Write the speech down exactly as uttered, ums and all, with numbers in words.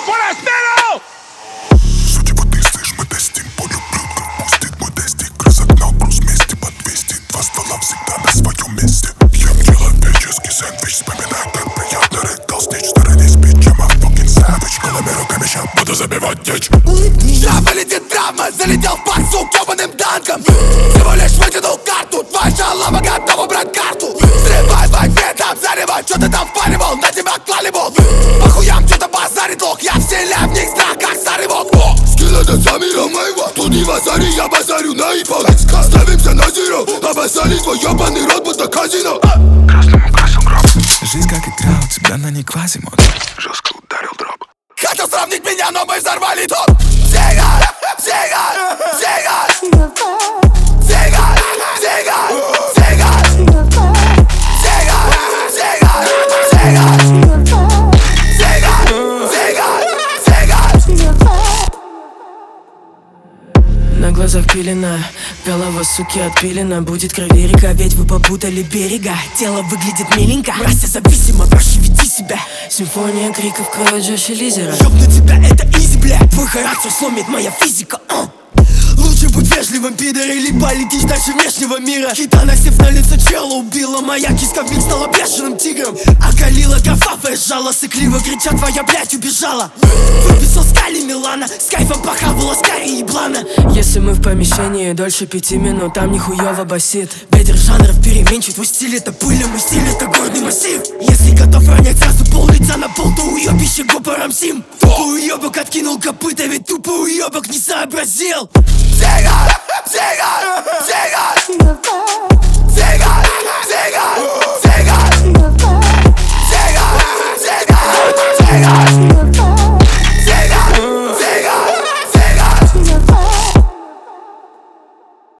¡Forastero! Судьбу ты слышь, мы тестим поле блюдка. Пустит мой тестик, разогнал груз вместе под двести. Два ствола всегда на своем месте. Ем человеческий сэндвич, вспоминаю, как приятно рейд толстеть. Сторонись, bitch, I'm a fucking savage. Голыми руками ща буду забивать дичь. Жаба летит травма, залетел в парк с укёбаным танком. Всего лишь вытянул карту, твоя шалава готова брать карту. Срывай багетом, заливай, что ты там впаривал, на тебя клали волк. По хуям что-то базарит лох, я вселяю в них страх, как старый волк. Скилл это за мира моего, тут не базари, я базарю на ипол. Ставимся на зеро, обоссали твой ёбаный рот, будто казино. Красному красил гроб. Жизнь как игра, у тебя на ней квазимод. Жестко ударил дроп. Хотел сравнить меня, но мы взорвали топ. Зигар, зигар, зигар, зигар, зигар, зигар, зигар, зигар, зигар, зигар, зигар. На глазах пелена, голова суки отпилена. Будет крови река, ведь вы попутали берега. Тело выглядит миленько, Рася зависима, проще веди себя. Симфония криков, крови Джоша Лизера. Ёбну тебя, это изи, бля. Твой характер сломит моя физика, uh. Лучше будь вежливым, пидор, или полетишь дальше внешнего мира. Хита, насев на лицо чела, убила моя киска, вмиг стала бешеным тигром. Оголила кровавая жало, сыкливо крича, твоя блядь убежала. Выписал скали Милана, с кайфом похавала скорее еблана. Если мы в помещении дольше пяти минут, там нихуёво басит. Ветер жанров переменчив, твой стиль это пыль, а мой стиль это горный массив. Если готов ронять сразу пол лица на пол, то уёбище гопором сим. Тупой уёбок откинул копыта, ведь тупой уёбок не сообразил. Зигар, зигар,